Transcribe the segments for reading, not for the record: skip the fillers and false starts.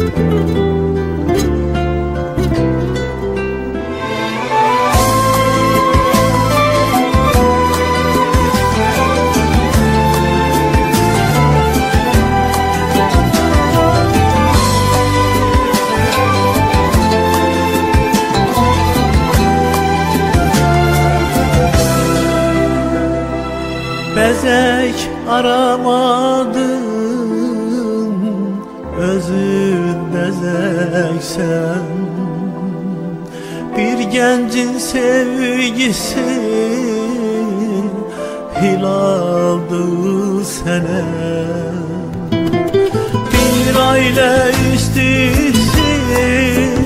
Bezek aramadım, özün bezeksen. Bir gencin sevgisi hilaldı sene. Bir aile istisin,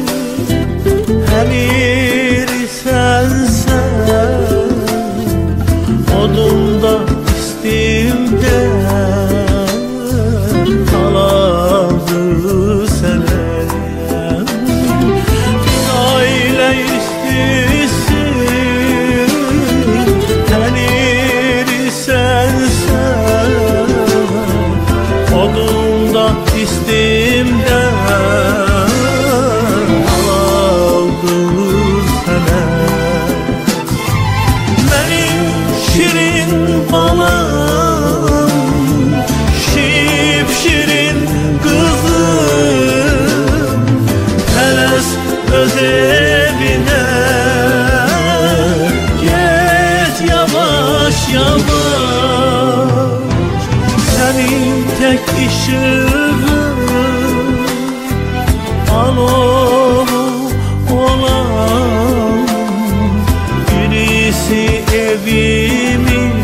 emir sensen. Odumda istimde kalandı senem. Bir aile istisin, tenir sensen. Odumda istimde kalandı senem. Benim şirin balam, şipşirin kızım, teles öz evine, git yavaş yavaş. Senin tek ışığın al onu olan, birisi evimin,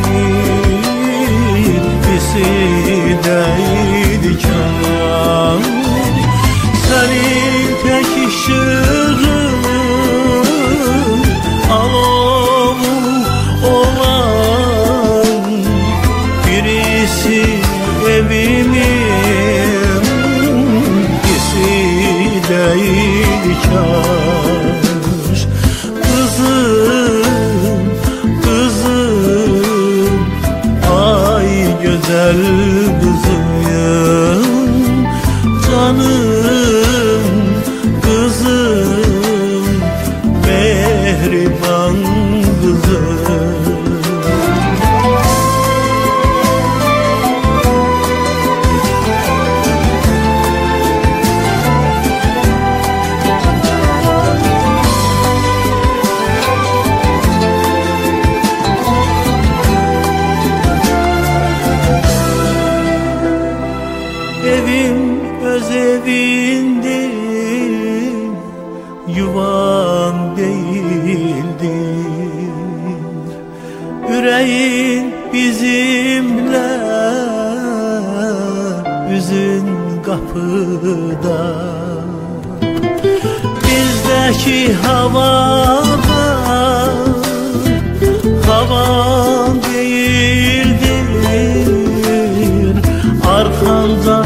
birisi deydi kan. Senin tek ışığın al onu olan, birisi evimin, birisi deydi kan. Kızım, kızım, ay güzel kızım, canım kızım, mehriban kızım. Evim öz evindir, yuvan değildir. Yüreğin bizimle, üzün kapıda. Bizdeki havada havan değildir. Arkanda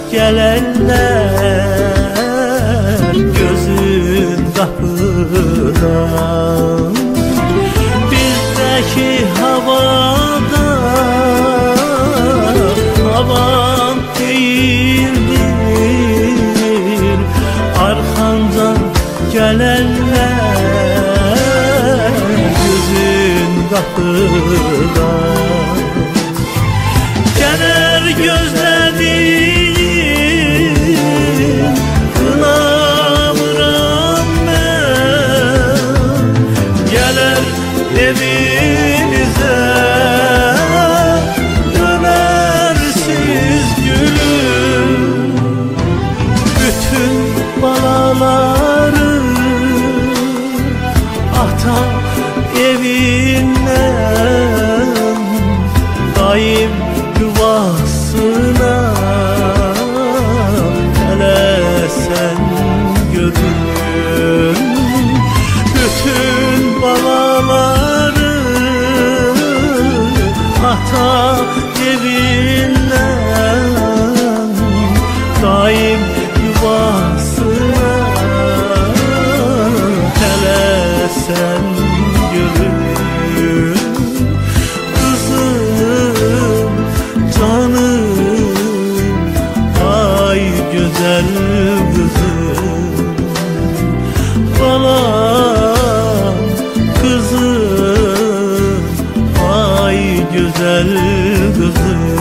gelenler gözün kapıda. Bizdeki havada havan değildir. Arkandan gelenler gözün kapıda. Gelir gözlediğim, kınamıram ben. Gelir evinize, dönersiz gülüm. Bütün balaları ata evinden, daim yuvasına, hele sen görün. Bütün balaları ata evinden, daim yuvasına, güzel kızım.